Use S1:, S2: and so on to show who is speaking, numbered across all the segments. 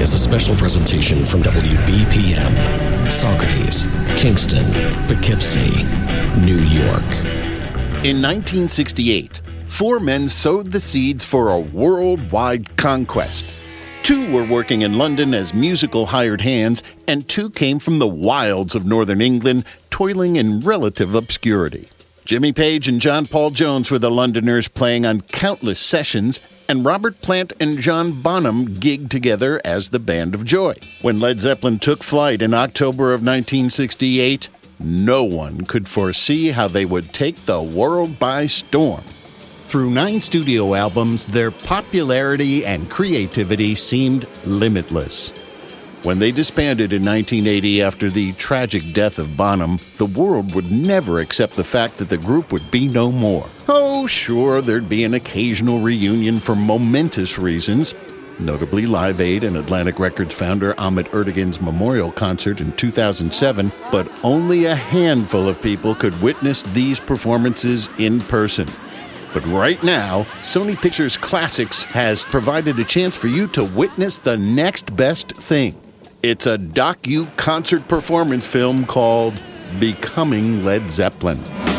S1: is a special presentation from WBPM, Socrates, Kingston, Poughkeepsie, New York.
S2: In 1968, 4 men sowed the seeds for a worldwide conquest. 2 were working in London as musical hired hands, and 2 came from the wilds of northern England, toiling in relative obscurity. Jimmy Page and John Paul Jones were the Londoners, playing on countless sessions, and Robert Plant and John Bonham gigged together as the Band of Joy. When Led Zeppelin took flight in October of 1968, no one could foresee how they would take the world by storm. Through 9 studio albums, their popularity and creativity seemed limitless. When they disbanded in 1980 after the tragic death of Bonham, the world would never accept the fact that the group would be no more. Oh, sure, there'd be an occasional reunion for momentous reasons, notably Live Aid and Atlantic Records founder Ahmet Ertegun's memorial concert in 2007, but only a handful of people could witness these performances in person. But right now, Sony Pictures Classics has provided a chance for you to witness the next best thing. It's a docu-concert performance film called Becoming Led Zeppelin.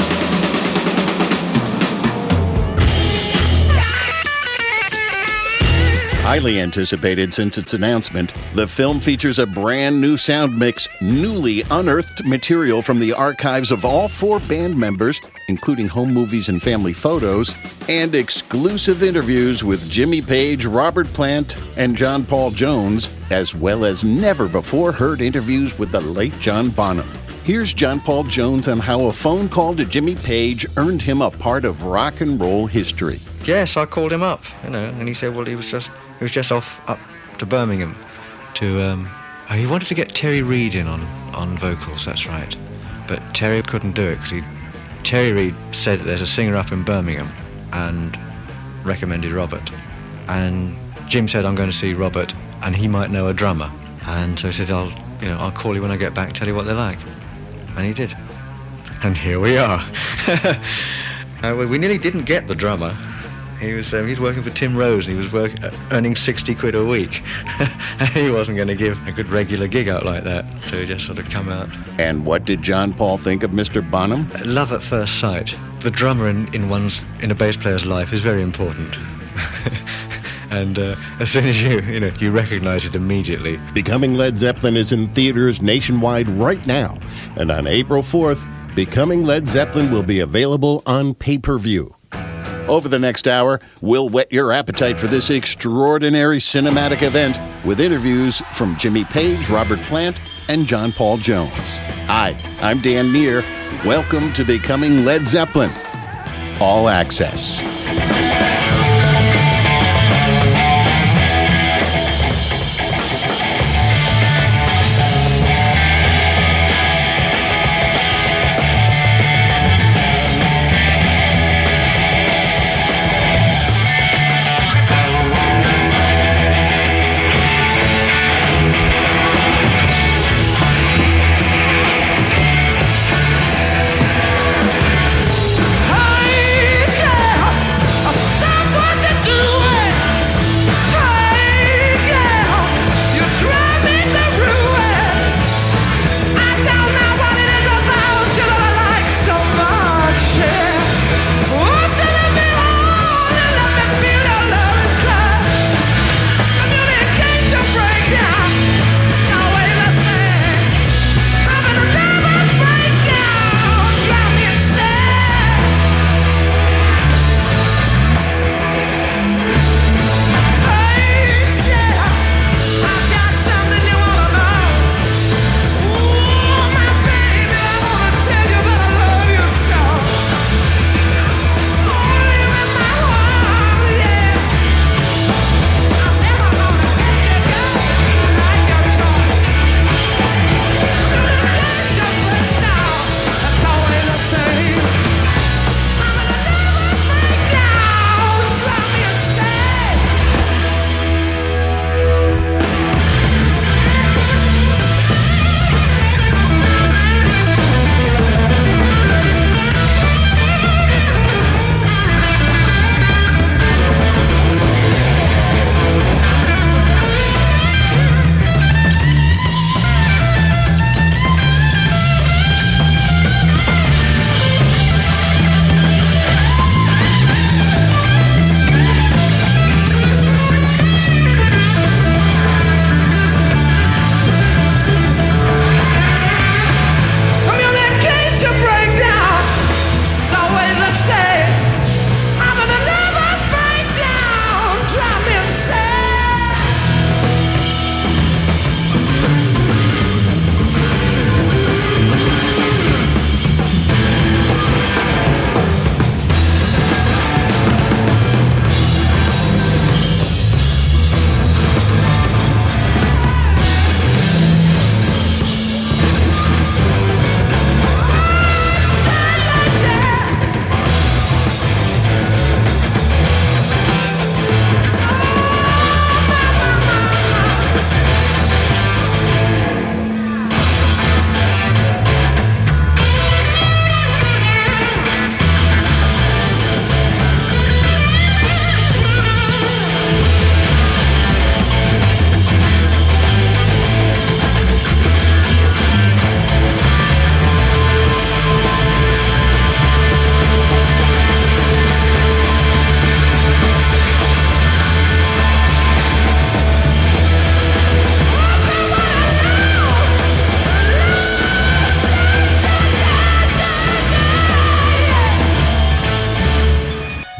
S2: Highly anticipated since its announcement, the film features a brand new sound mix, newly unearthed material from the archives of all 4 band members, including home movies and family photos, and exclusive interviews with Jimmy Page, Robert Plant, and John Paul Jones, as well as never-before-heard interviews with the late John Bonham. Here's John Paul Jones on how a phone call to Jimmy Page earned him a part of rock and roll history.
S3: Yes, I called him up, and he said, well, he was just off up to Birmingham to, he wanted to get Terry Reid in on vocals, that's right. But Terry couldn't do it because Terry Reid said that there's a singer up in Birmingham and recommended Robert. And Jim said, I'm going to see Robert and he might know a drummer. And so he said, I'll call you when I get back, tell you what they're like. And he did. And here we are. We nearly didn't get the drummer. He's working for Tim Rose, and he was earning 60 quid a week. And he wasn't going to give a good regular gig out like that, so he just sort of come out.
S2: And what did John Paul think of Mr. Bonham?
S3: Love at first sight. The drummer in a bass player's life is very important. And as soon as you recognize it immediately.
S2: Becoming Led Zeppelin is in theaters nationwide right now, and on April 4th, Becoming Led Zeppelin will be available on pay-per-view. Over the next hour, we'll whet your appetite for this extraordinary cinematic event with interviews from Jimmy Page, Robert Plant, and John Paul Jones. Hi, I'm Dan Meir. Welcome to Becoming Led Zeppelin. All Access.
S4: Stop!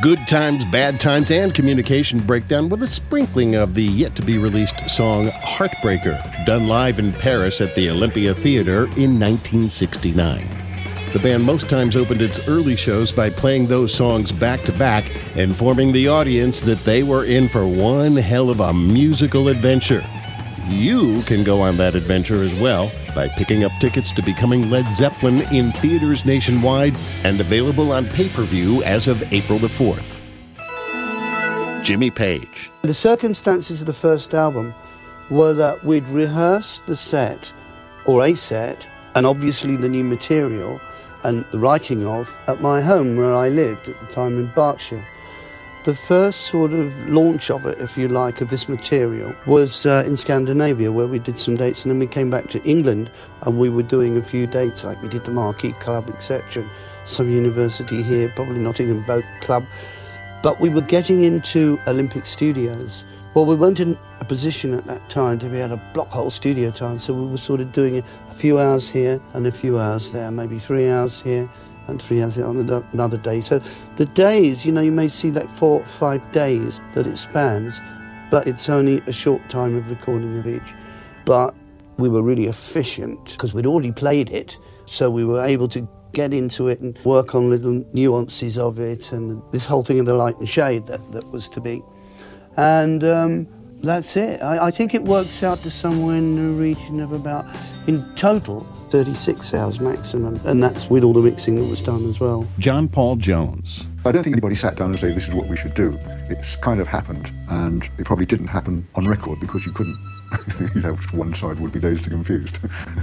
S2: Good times, bad times, and communication breakdown with a sprinkling of the yet-to-be-released song Heartbreaker, done live in Paris at the Olympia Theatre in 1969. The band most times opened its early shows by playing those songs back-to-back, informing the audience that they were in for one hell of a musical adventure. You can go on that adventure as well by picking up tickets to Becoming Led Zeppelin in theaters nationwide and available on pay-per-view as of April the 4th. Jimmy Page.
S4: The circumstances of the first album were that we'd rehearsed the set, or a set, and obviously the new material and the writing of at my home where I lived at the time in Berkshire. The first sort of launch of it, if you like, of this material was in Scandinavia, where we did some dates, and then we came back to England and we were doing a few dates, like we did the Marquee Club, etc., some university here, probably Nottingham Boat Club. But we were getting into Olympic Studios. Well, we weren't in a position at that time to be able to block whole studio time, so we were sort of doing a few hours here and a few hours there, maybe 3 hours here and 3 hours on another day. So the days, you may see like 4 or 5 days that it spans, but it's only a short time of recording of each. But we were really efficient because we'd already played it, so we were able to get into it and work on little nuances of it and this whole thing of the light and shade that was to be. And that's it. I think it works out to somewhere in the region of about, in total, 36 hours maximum, and that's with all the mixing that was done as well.
S2: John Paul Jones.
S5: I don't think anybody sat down and said, this is what we should do. It's kind of happened, and it probably didn't happen on record because you couldn't, one side would be dazed and confused.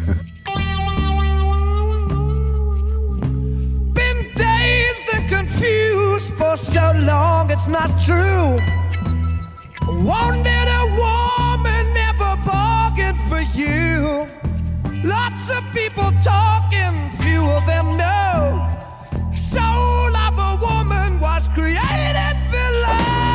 S6: Been dazed and confused for so long, it's not true. Wanted a woman, never bargained for you. Lots of people talking, few of them know. Soul of a woman was created below.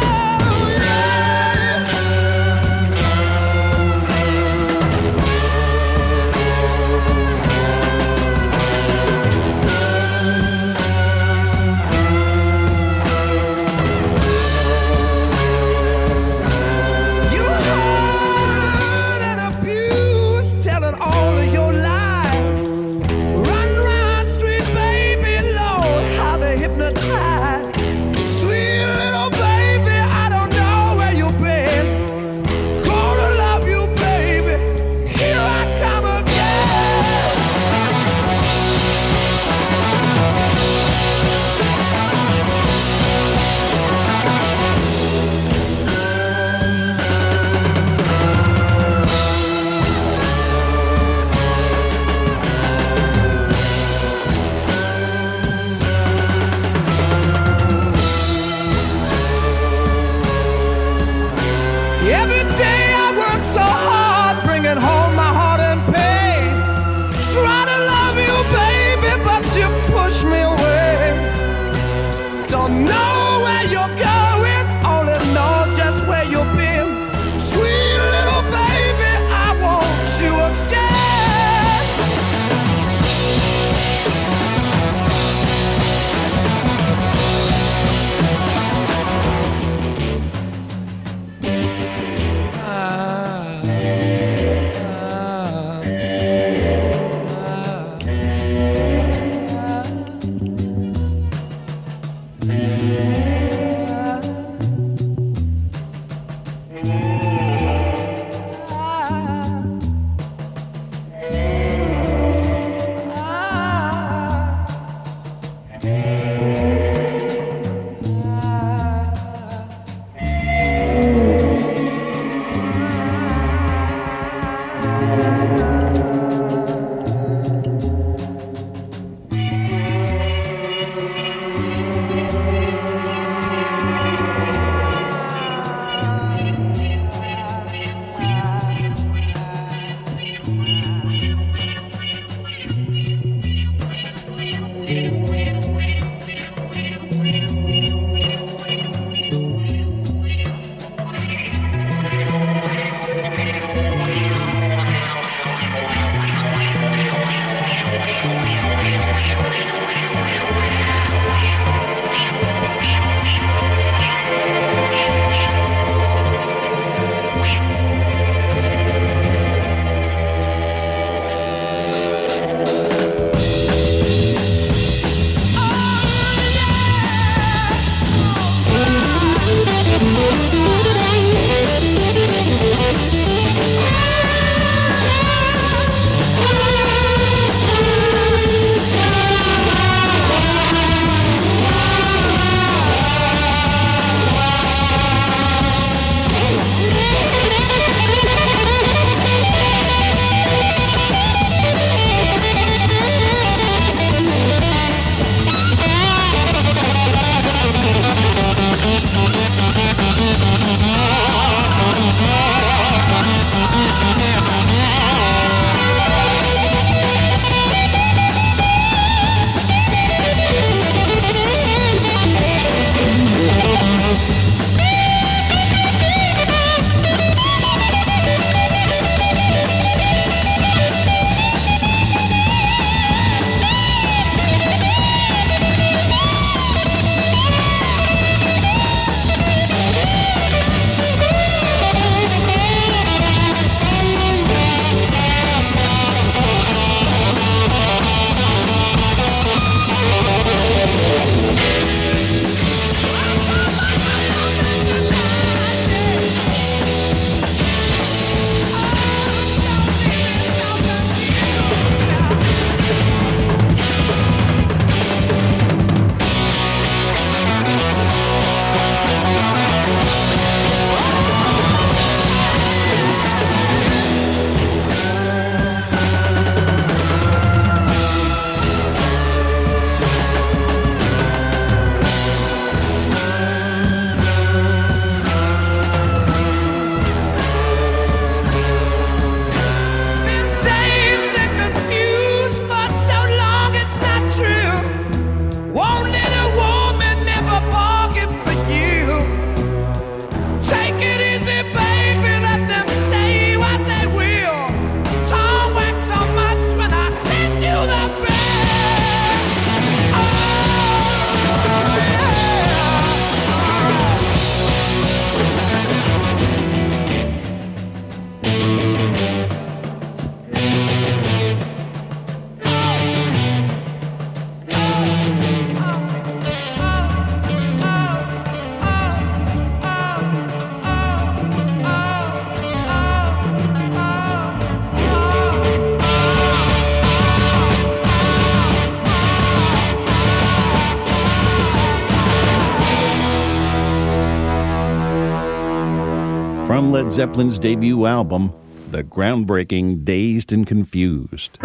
S2: from Led Zeppelin's debut album, the groundbreaking Dazed and Confused.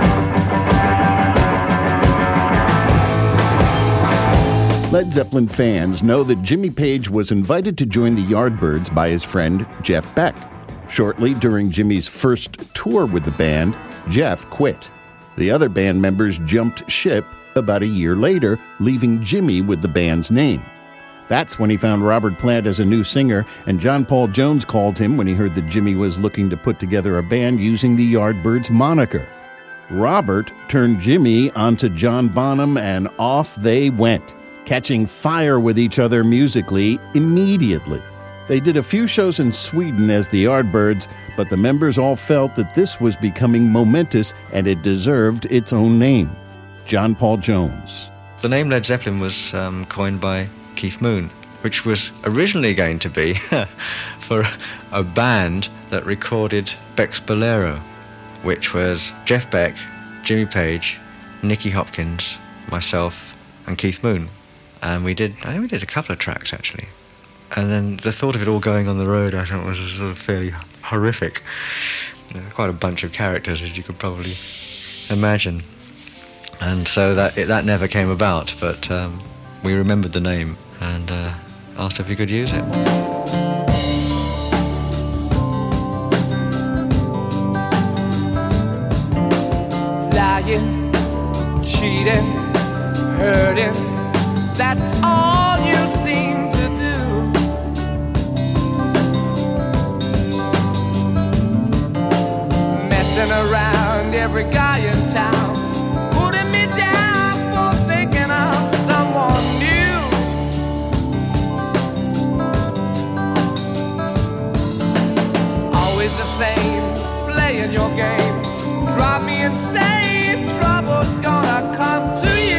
S2: Led Zeppelin fans know that Jimmy Page was invited to join the Yardbirds by his friend Jeff Beck. Shortly during Jimmy's first tour with the band, Jeff quit. The other band members jumped ship about a year later, leaving Jimmy with the band's name. That's when he found Robert Plant as a new singer, and John Paul Jones called him when he heard that Jimmy was looking to put together a band using the Yardbirds moniker. Robert turned Jimmy onto John Bonham, and off they went, catching fire with each other musically immediately. They did a few shows in Sweden as the Yardbirds, but the members all felt that this was becoming momentous and it deserved its own name. John Paul Jones.
S3: The name Led Zeppelin was coined by Keith Moon, which was originally going to be for a band that recorded Beck's Bolero, which was Jeff Beck, Jimmy Page, Nicky Hopkins, myself, and Keith Moon. And I think we did a couple of tracks, actually. And then the thought of it all going on the road, I thought, was sort of fairly horrific. Quite a bunch of characters, as you could probably imagine. And so that never came about, but we remembered the name and asked if we could use it.
S6: Lying, cheating, hurting, that's all you seem to do. Messing around every guy in town, putting me down for thinking of someone new. Always the same, playing your game, drive me insane, trouble's gonna come to you.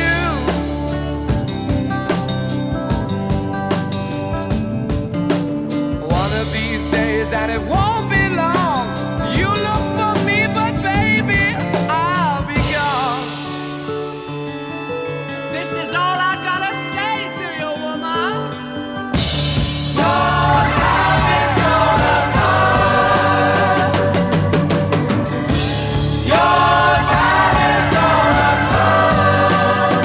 S6: One of these days, and it won't be long, you look for me, but baby, I'll be gone. This is all I gotta say to you, woman. Your time is gonna come. Your time is gonna come.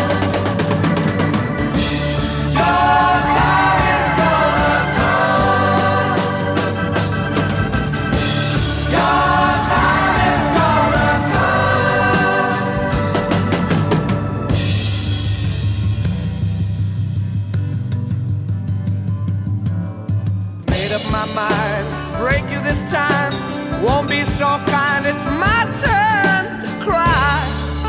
S6: Your time is gonna come. Your time is gonna come. Made up my mind, break you this time. Won't be so kind, it's my turn to cry.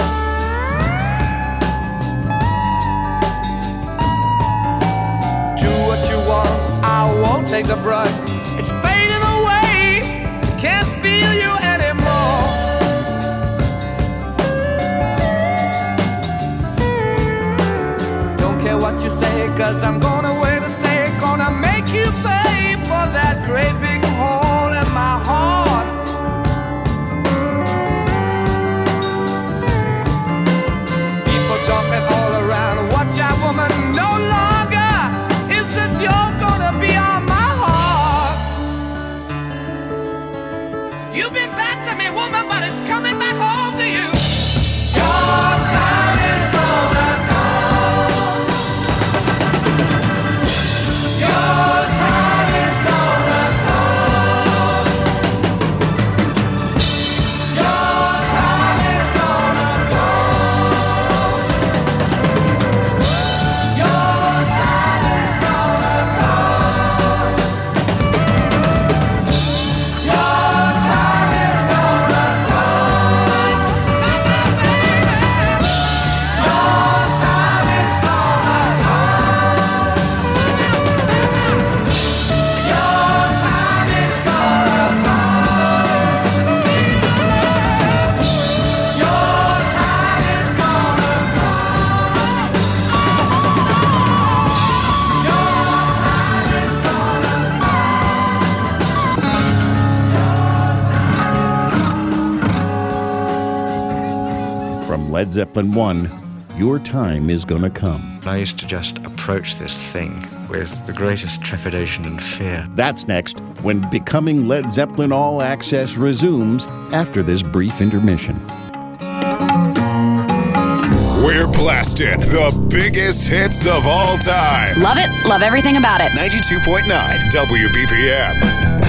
S6: Do what you want, I won't take the brunt. It's fading away, can't feel you anymore. Don't care what you say, 'cause I'm gonna wait to stay. Gonna make you pay for that great big hole in my heart. People talking all around, watch out woman, no longer is the joke gonna be on my heart. You've been bad to me woman, but it's coming back home to you. Your time is gonna come. Your time is gonna come. Your time is gonna come. Your time is gonna come. Your time is gonna come. Your time is gonna come. Your time is gonna come. Your time is gonna
S2: From Led Zeppelin 1, Your Time Is Gonna Come.
S3: I used to just approach this thing with the greatest trepidation and fear.
S2: That's next, when Becoming Led Zeppelin All Access resumes after this brief intermission.
S7: We're blasting the biggest hits of all time.
S8: Love it. Love everything about it.
S7: 92.9 WBPM.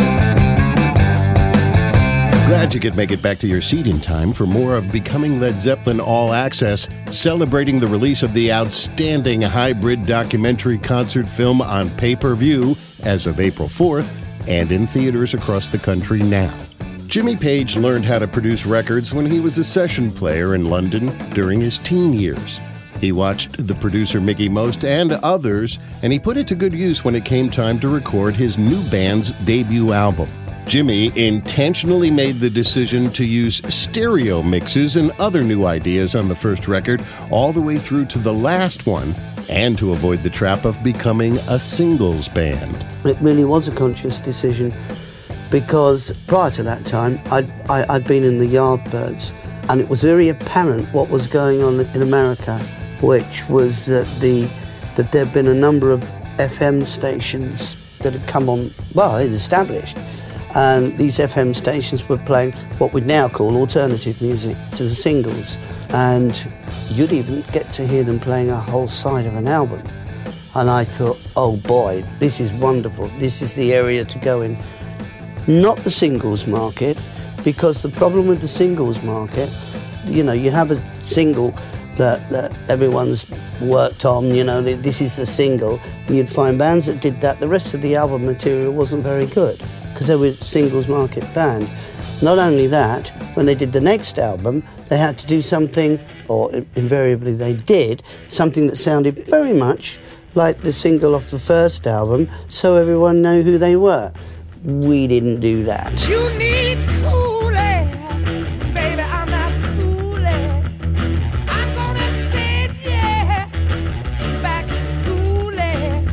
S2: Glad you could make it back to your seat in time for more of Becoming Led Zeppelin All Access, celebrating the release of the outstanding hybrid documentary concert film on pay-per-view as of April 4th and in theaters across the country now. Jimmy Page learned how to produce records when he was a session player in London during his teen years. He watched the producer Mickey Most and others, and he put it to good use when it came time to record his new band's debut album. Jimmy intentionally made the decision to use stereo mixes and other new ideas on the first record all the way through to the last one, and to avoid the trap of becoming a singles band.
S4: It really was a conscious decision, because prior to that time, I'd been in the Yardbirds, and it was very apparent what was going on in America, which was that there'd been a number of FM stations that had come on, well, they'd established, and these FM stations were playing what we'd now call alternative music to the singles, and you'd even get to hear them playing a whole side of an album. And I thought, oh boy, this is wonderful. This is the area to go in. Not the singles market, because the problem with the singles market, you know, you have a single that everyone's worked on, you know, this is the single, and you'd find bands that did that. The rest of the album material wasn't very good, because they were a singles market band. Not only that, when they did the next album, they had to do something, or invariably they did, something that sounded very much like the single off the first album, so everyone knew who they were. We didn't do that.
S6: You need cooling, baby, I'm not fooling. I'm gonna send you back to schooling.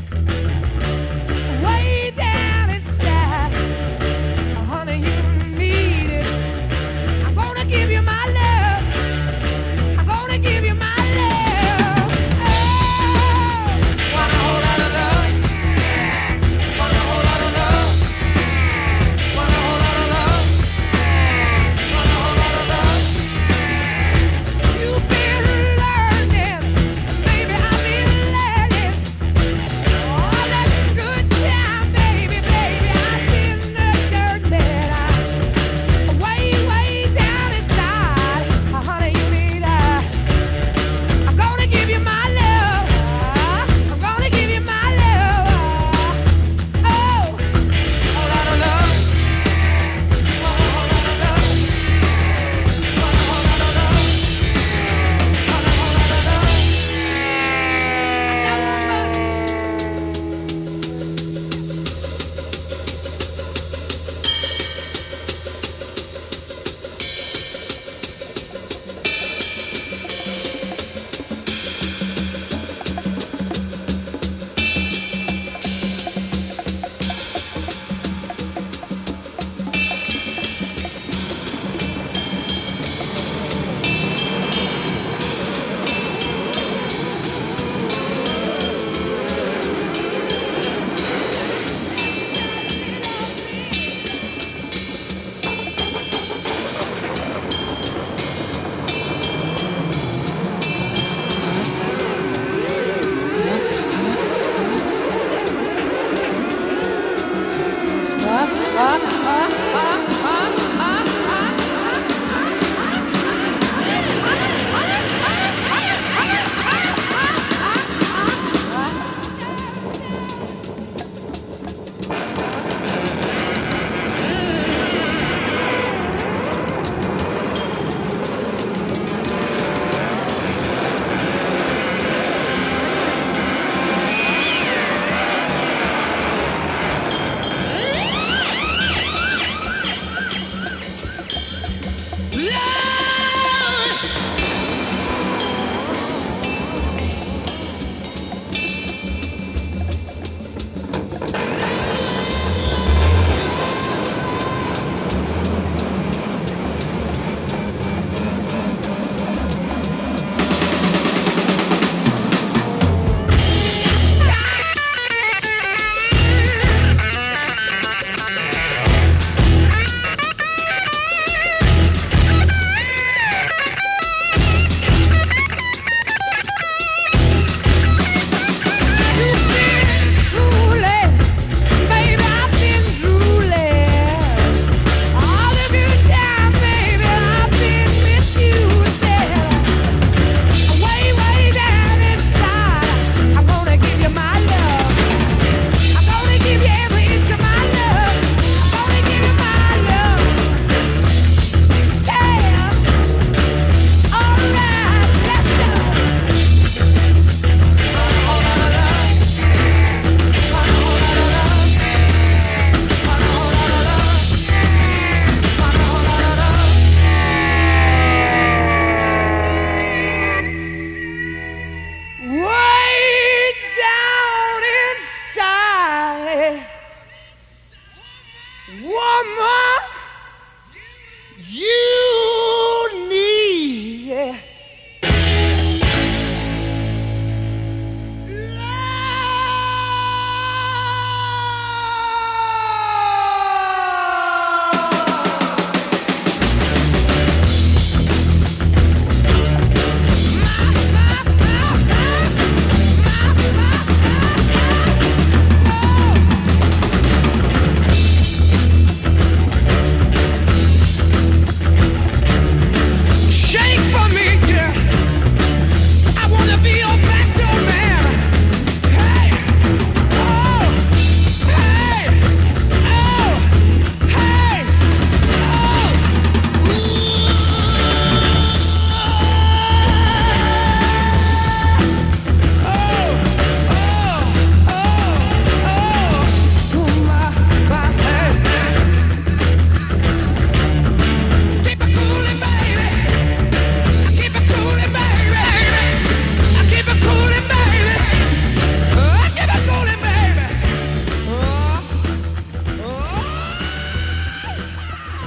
S6: Way down inside, honey, you need it. I'm gonna give you my love. I'm gonna give you my love. Oh, want a whole lot of love. Want a whole lot of love. Want a whole lot of love.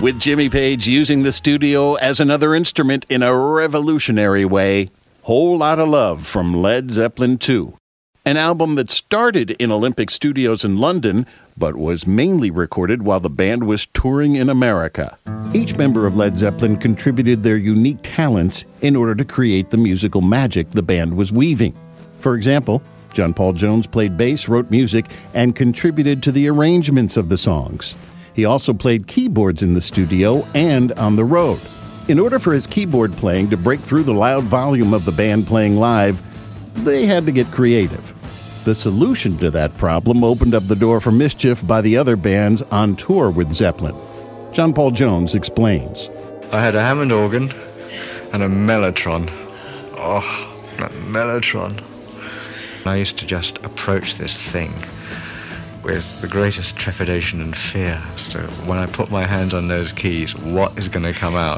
S2: with Jimmy Page using the studio as another instrument in a revolutionary way. Whole Lotta Love from Led Zeppelin II. An album that started in Olympic Studios in London, but was mainly recorded while the band was touring in America. Each member of Led Zeppelin contributed their unique talents in order to create the musical magic the band was weaving. For example, John Paul Jones played bass, wrote music, and contributed to the arrangements of the songs. He also played keyboards in the studio and on the road. In order for his keyboard playing to break through the loud volume of the band playing live, they had to get creative. The solution to that problem opened up the door for mischief by the other bands on tour with Zeppelin. John Paul Jones explains.
S3: I had a Hammond organ and a Mellotron. Oh, that Mellotron. I used to just approach this thing with the greatest trepidation and fear. So when I put my hands on those keys, what is going to come out?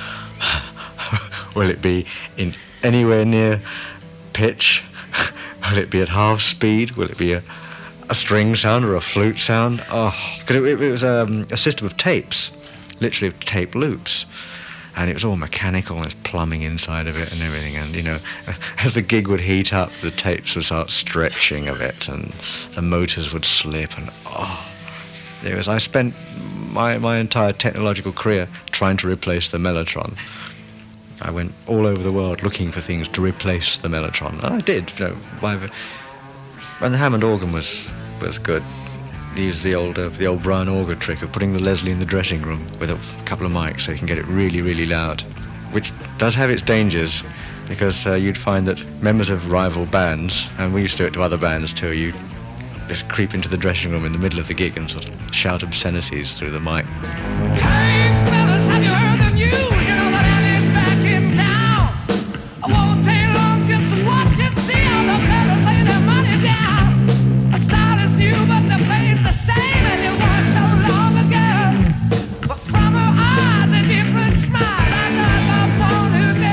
S3: Will it be in anywhere near pitch? Will it be at half speed? Will it be a string sound or a flute sound? Oh, because it was a system of tapes, literally of tape loops. And it was all mechanical, and there's plumbing inside of it and everything. And, you know, as the gig would heat up, the tapes would start stretching a bit, and the motors would slip. And, I spent my entire technological career trying to replace the Mellotron. I went all over the world looking for things to replace the Mellotron. And I did, you know. And the Hammond organ was good. He used the old Brian Auger trick of putting the Leslie in the dressing room with a couple of mics so you can get it really, really loud, which does have its dangers, because you'd find that members of rival bands, and we used to do it to other bands too, you'd just creep into the dressing room in the middle of the gig and sort of shout obscenities through the mic.
S6: Hey, fellas, have you heard the news? You know that Annie's back in town. I won't take long just to watch and see how the fellas lay their money down. A style is new, but the play's the same, and it was so long ago. But from her eyes, a different smile. I never want to know.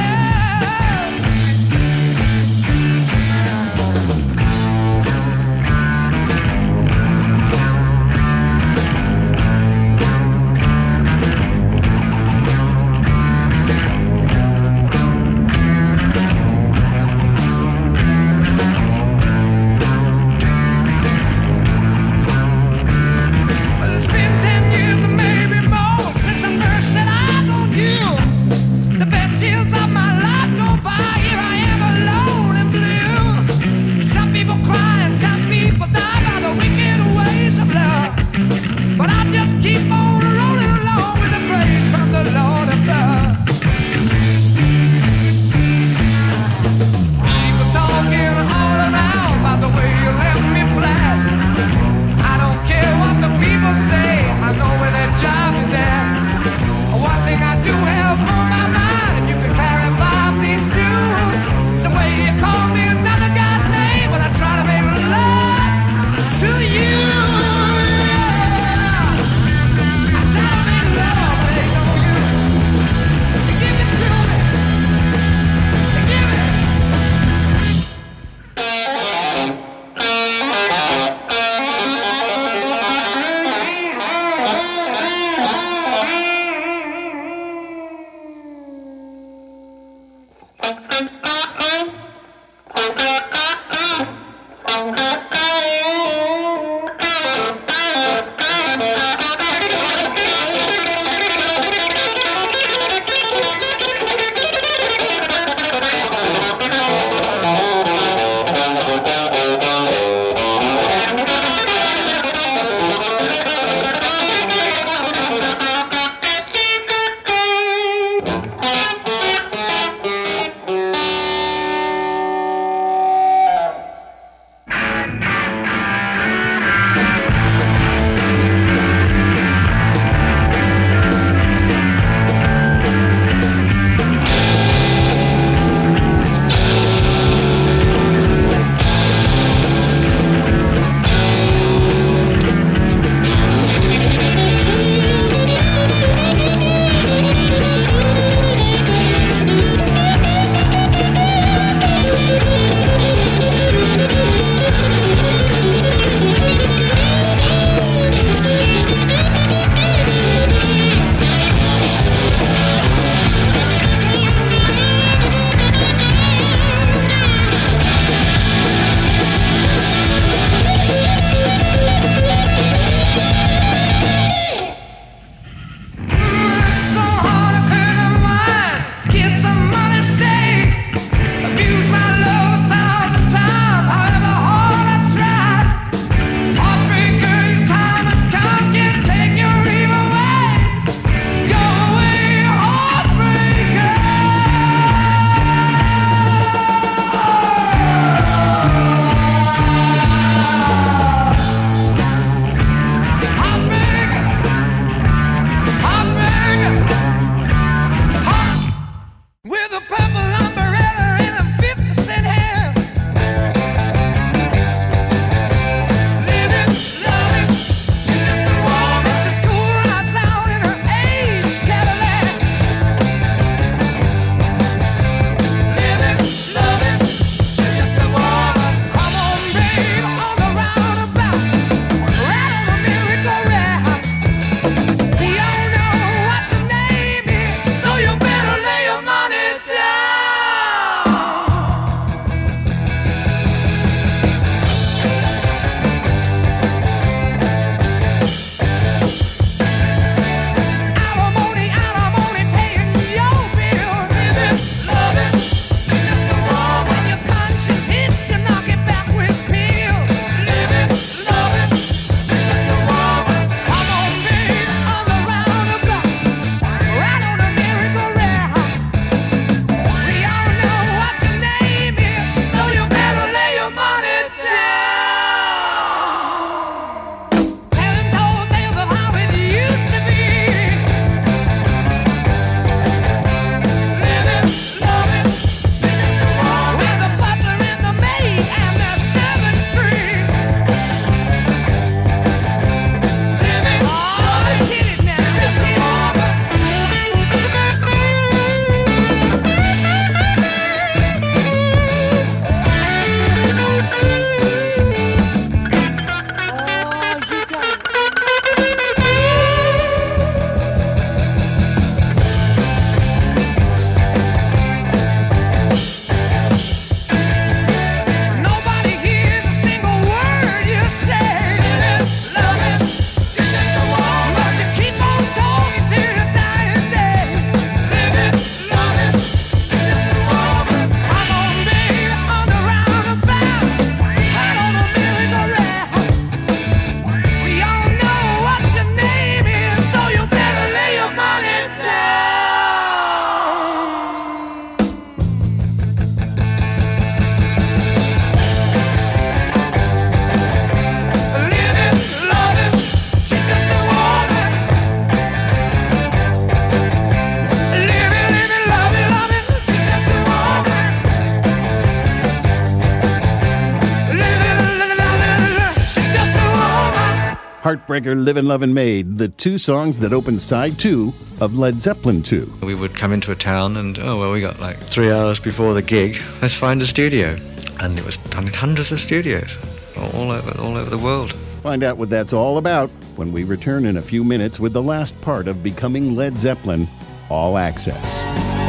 S2: Heartbreaker, Livin' Lovin' Maid, the two songs that opened side 2 of Led Zeppelin 2.
S3: We would come into a town and, we got like 3 hours before the gig, let's find a studio. And it was done in hundreds of studios all over the world.
S2: Find out what that's all about when we return in a few minutes with the last part of Becoming Led Zeppelin, All Access.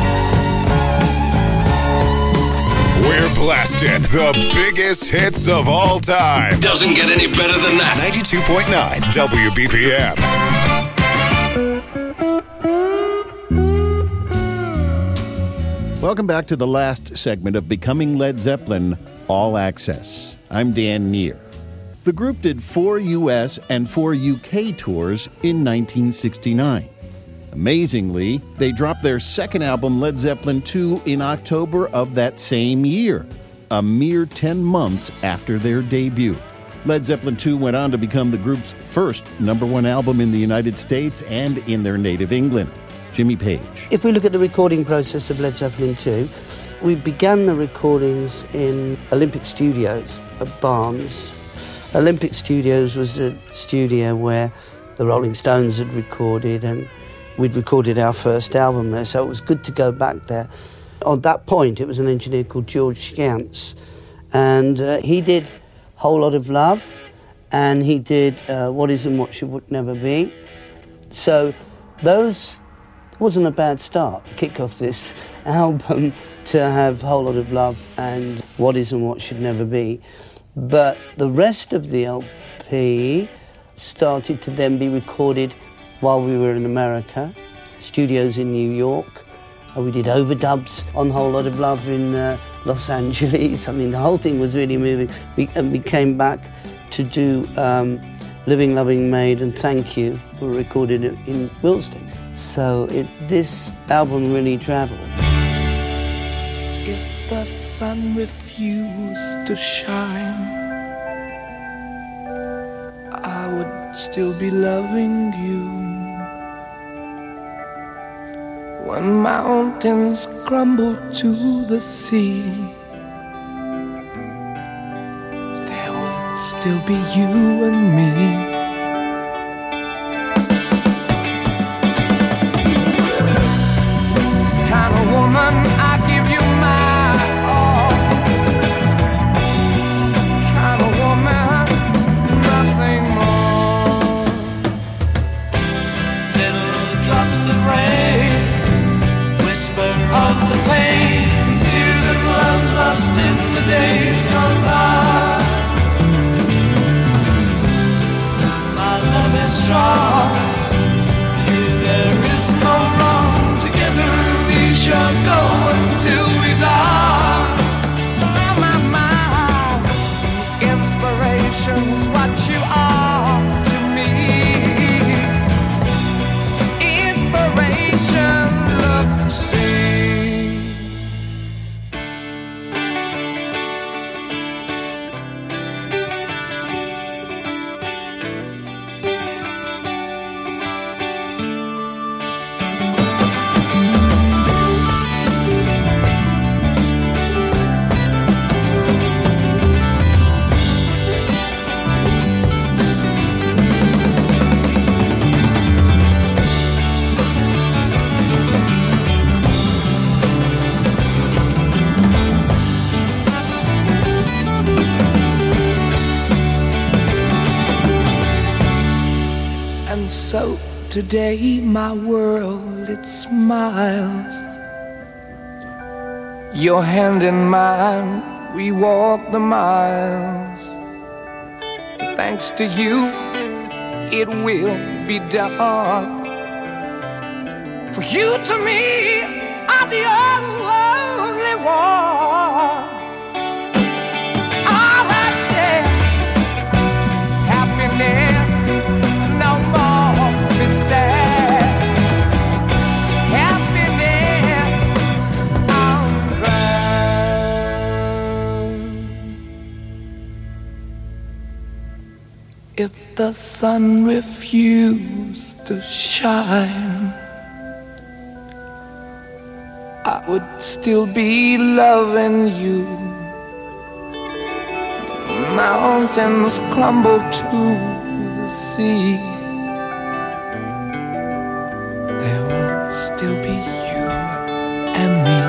S7: We're blasting the biggest hits of all time.
S1: Doesn't get any better than that.
S7: 92.9 WBPM.
S2: Welcome back to the last segment of Becoming Led Zeppelin, All Access. I'm Dan Neer. The group did 4 U.S. and 4 U.K. tours in 1969. Amazingly, they dropped their second album, Led Zeppelin II, in October of that same year, a mere 10 months after their debut. Led Zeppelin II went on to become the group's first #1 album in the United States and in their native England. Jimmy Page.
S4: If we look at the recording process of Led Zeppelin II, we began the recordings in Olympic Studios at Barnes. Olympic Studios was a studio where the Rolling Stones had recorded, and we'd recorded our first album there, so it was good to go back there. On that point, it was an engineer called George Schiantz, and he did Whole Lot of Love, and he did What Is and What Should Would Never Be. So those wasn't a bad start to kick off this album, to have Whole Lot of Love and What Is and What Should Never Be. But the rest of the LP started to then be recorded while we were in America, studios in New York. We did overdubs on Whole Lot of Love in Los Angeles. I mean, the whole thing was really moving. And we came back to do Living, Loving Maid and Thank You. We recorded it in Wilston. So this album really travelled.
S6: If the sun refused to shine, I would still be loving you. When mountains crumble to the sea, there will still be you and me. Kind of woman, I give you my all. Kind of woman, nothing more. Little drops of rain, of the pain, tears of love lost in the days gone by. My love is strong, there is no wrong. Together we shall go until we die. My inspiration's what you are to me. Inspiration, love, see. So today my world, it smiles. Your hand in mine, we walk the miles. Thanks to you, it will be done. For you to me are the only one. All I say, happiness, no more be sad. Happiness, I'm glad. If the sun refused to shine, I would still be loving you. Mountains crumble to the sea, there will still be you and me.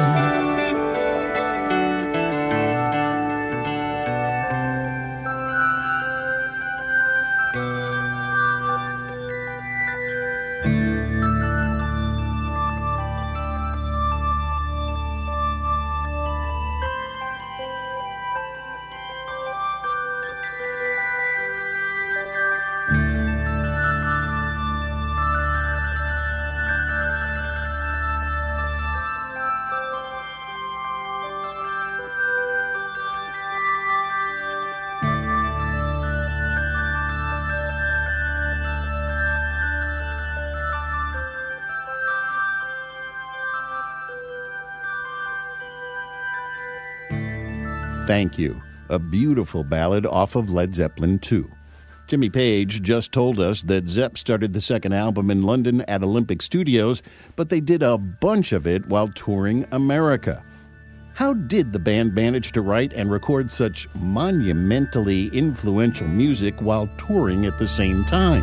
S2: Thank You, a beautiful ballad off of Led Zeppelin II. Jimmy Page just told us that Zepp started the second album in London at Olympic Studios, but they did a bunch of it while touring America. How did the band manage to write and record such monumentally influential music while touring at the same time?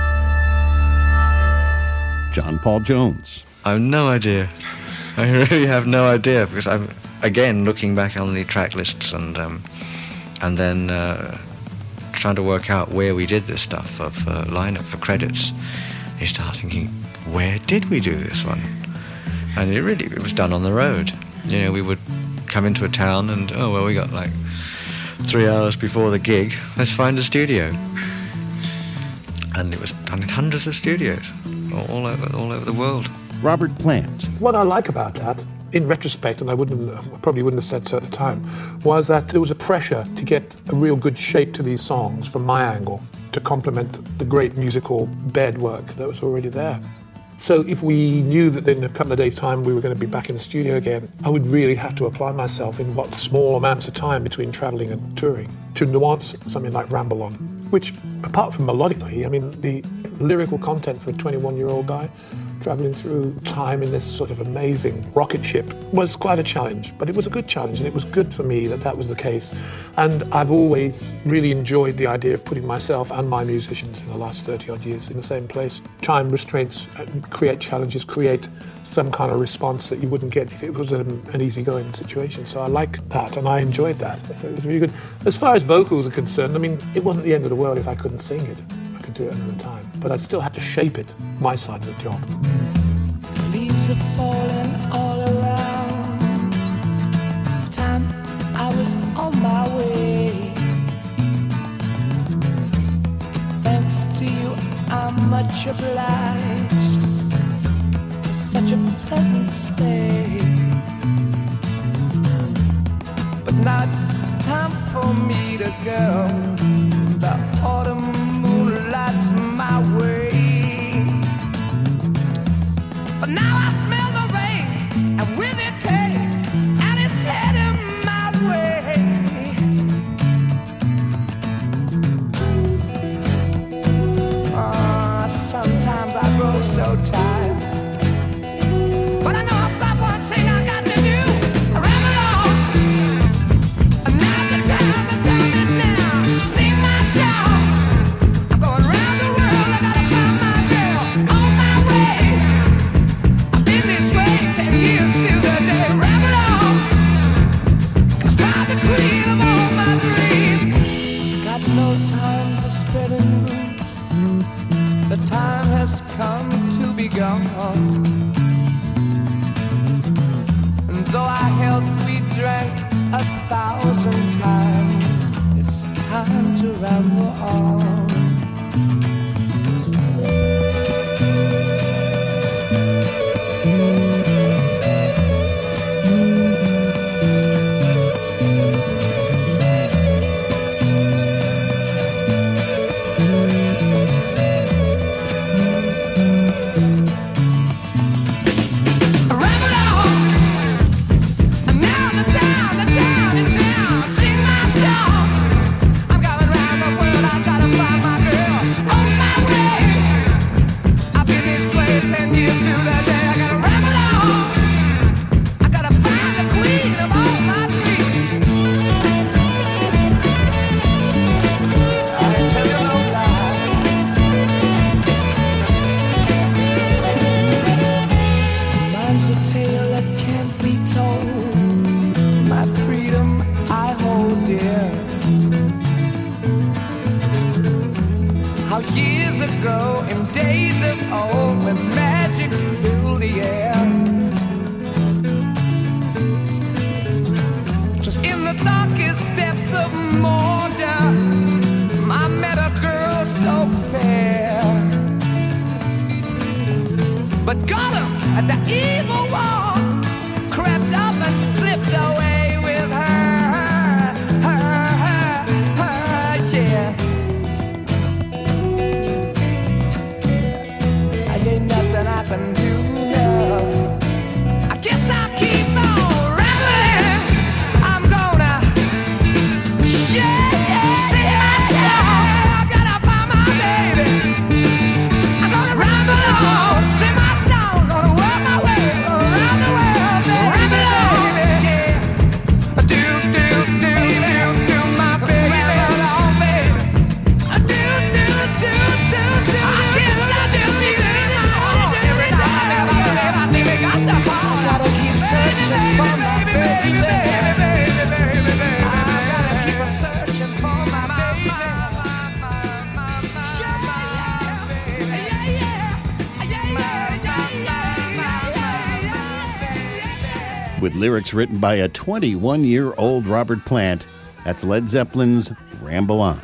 S2: John Paul Jones.
S3: I have no idea. I really have no idea, because I'm, again, looking back on the track lists and then trying to work out where we did this stuff of lineup for credits. You start thinking, where did we do this one? And it was done on the road. You know, we would come into a town and, oh, well, we got like 3 hours before the gig, let's find a studio. And it was done in hundreds of studios all over the world.
S2: Robert Plant.
S8: What I like about that, in retrospect, and I probably wouldn't have said so at the time, was that there was a pressure to get a real good shape to these songs from my angle to complement the great musical bed work that was already there. So if we knew that in a couple of days' time we were going to be back in the studio again, I would really have to apply myself in what small amounts of time between travelling and touring to nuance something like Ramble On, which, apart from melodically, I mean, the lyrical content for a 21-year-old guy travelling through time in this sort of amazing rocket ship was quite a challenge, but it was a good challenge, and it was good for me that was the case. And I've always really enjoyed the idea of putting myself and my musicians in the last 30-odd years in the same place. Time restraints create challenges, create some kind of response that you wouldn't get if it was an easygoing situation. So I like that, and I enjoyed that. So it was really good. As far as vocals are concerned, I mean, it wasn't the end of the world if I couldn't sing it. Do it another time, but I still had to shape it, my side of the job.
S6: Leaves are falling all around. Time I was on my way. Thanks to you, I'm much obliged for such a pleasant stay. But now it's time for me to go. The autumn lights my way, but now I smell the rain, and with it came, and it's heading my way. Sometimes I grow so tired, but I know about one thing I got to do. I ramble on, and now the time is now. Sing my song. And though our health we drank 1,000 times, it's time to ramble on. Find my girl on my way. I've been this way 10 years to the day I gotta ramble on. The evil one crept up and slipped away with her, yeah. I ain't nothing I can do now. I guess I'll keep on rambling. I'm gonna see myself. I gotta find my baby. I'm gonna ramble on, sing my song, gonna work my way around the world, baby. Ramble on, do my baby, on, baby. Do. I guess I do every time I think we got the power. I gotta keep searching for my baby. I gotta keep searching for my
S2: With lyrics written by a 21-year-old Robert Plant, that's Led Zeppelin's Ramble On.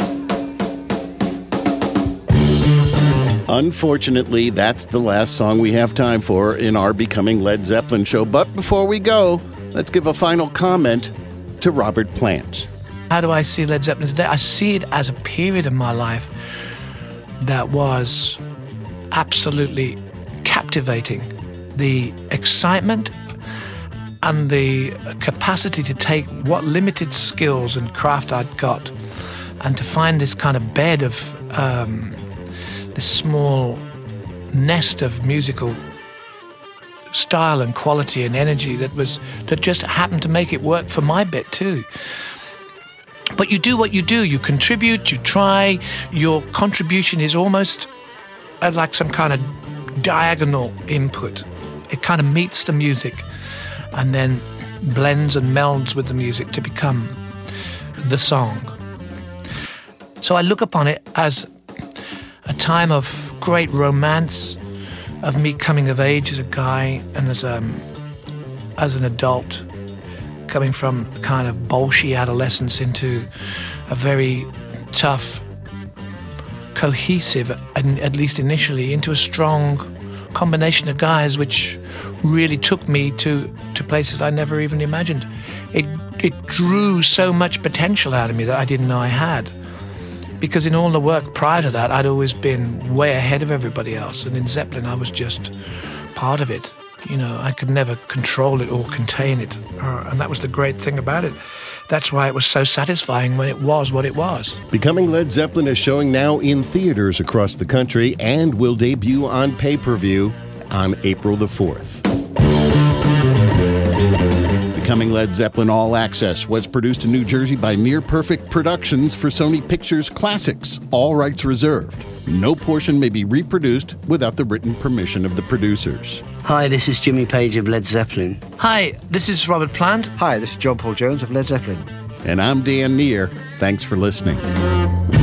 S2: Unfortunately, that's the last song we have time for in our Becoming Led Zeppelin show. But before we go, let's give a final comment to Robert Plant.
S9: How do I see Led Zeppelin today? I see it as a period of my life that was absolutely captivating. The excitement and the capacity to take what limited skills and craft I'd got and to find this kind of bed of this small nest of musical style and quality and energy that just happened to make it work for my bit too. But you do what you do. You contribute, you try. Your contribution is almost like some kind of diagonal input. It kind of meets the music and then blends and melds with the music to become the song. So I look upon it as a time of great romance, of me coming of age as a guy and as an adult, coming from kind of bolshy adolescence into a very tough, cohesive, and at least initially, into a strong combination of guys which really took me to places I never even imagined. It drew so much potential out of me that I didn't know I had. Because in all the work prior to that, I'd always been way ahead of everybody else. And in Zeppelin, I was just part of it. You know, I could never control it or contain it. And that was the great thing about it. That's why it was so satisfying when it was what it was.
S2: Becoming Led Zeppelin is showing now in theaters across the country and will debut on pay-per-view on April the 4th. Becoming Led Zeppelin All Access was produced in New Jersey by Near Perfect Productions for Sony Pictures Classics. All rights reserved. No portion may be reproduced without the written permission of the producers.
S4: Hi, this is Jimmy Page of Led Zeppelin.
S9: Hi, this is Robert Plant.
S3: Hi, this is John Paul Jones of Led Zeppelin.
S2: And I'm Dan Neer. Thanks for listening.